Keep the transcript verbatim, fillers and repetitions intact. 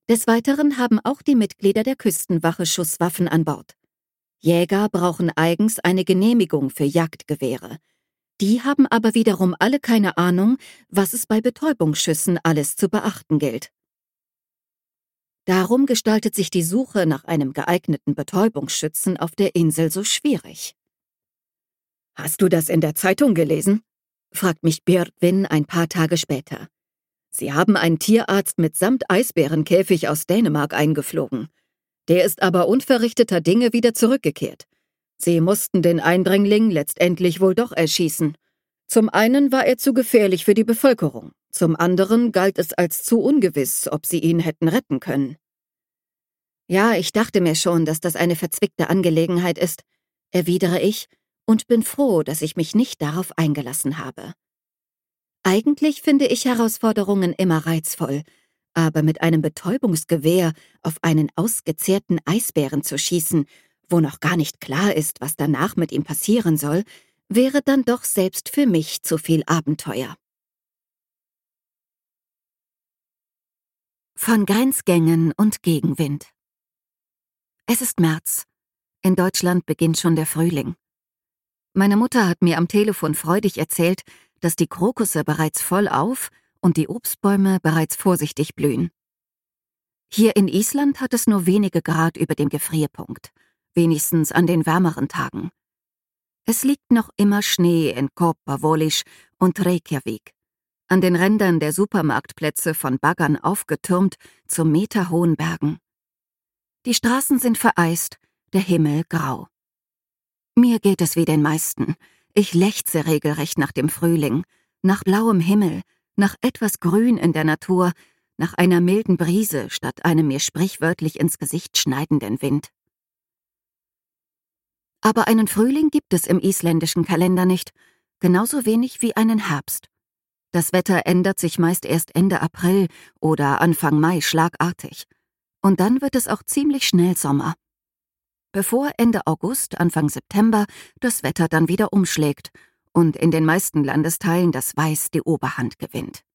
Des Weiteren haben auch die Mitglieder der Küstenwache Schusswaffen an Bord. Jäger brauchen eigens eine Genehmigung für Jagdgewehre. Die haben aber wiederum alle keine Ahnung, was es bei Betäubungsschüssen alles zu beachten gilt. Darum gestaltet sich die Suche nach einem geeigneten Betäubungsschützen auf der Insel so schwierig. »Hast du das in der Zeitung gelesen?« fragt mich Björgvin ein paar Tage später. »Sie haben einen Tierarzt mitsamt Eisbärenkäfig aus Dänemark eingeflogen. Der ist aber unverrichteter Dinge wieder zurückgekehrt. Sie mussten den Eindringling letztendlich wohl doch erschießen. Zum einen war er zu gefährlich für die Bevölkerung, zum anderen galt es als zu ungewiss, ob sie ihn hätten retten können.« »Ja, ich dachte mir schon, dass das eine verzwickte Angelegenheit ist«, erwidere ich und bin froh, dass ich mich nicht darauf eingelassen habe. Eigentlich finde ich Herausforderungen immer reizvoll, aber mit einem Betäubungsgewehr auf einen ausgezehrten Eisbären zu schießen, wo noch gar nicht klar ist, was danach mit ihm passieren soll, wäre dann doch selbst für mich zu viel Abenteuer. Von Grenzgängen und Gegenwind. Es ist März. In Deutschland beginnt schon der Frühling. Meine Mutter hat mir am Telefon freudig erzählt, dass die Krokusse bereits voll auf und die Obstbäume bereits vorsichtig blühen. Hier in Island hat es nur wenige Grad über dem Gefrierpunkt, wenigstens an den wärmeren Tagen. Es liegt noch immer Schnee in Kópavogur und Reykjavik, an den Rändern der Supermarktplätze von Baggern aufgetürmt zu meterhohen Bergen. Die Straßen sind vereist, der Himmel grau. Mir geht es wie den meisten. Ich lechze regelrecht nach dem Frühling, nach blauem Himmel, nach etwas Grün in der Natur, nach einer milden Brise statt einem mir sprichwörtlich ins Gesicht schneidenden Wind. Aber einen Frühling gibt es im isländischen Kalender nicht, genauso wenig wie einen Herbst. Das Wetter ändert sich meist erst Ende April oder Anfang Mai schlagartig. Und dann wird es auch ziemlich schnell Sommer. Bevor Ende August, Anfang September das Wetter dann wieder umschlägt und in den meisten Landesteilen das Weiß die Oberhand gewinnt.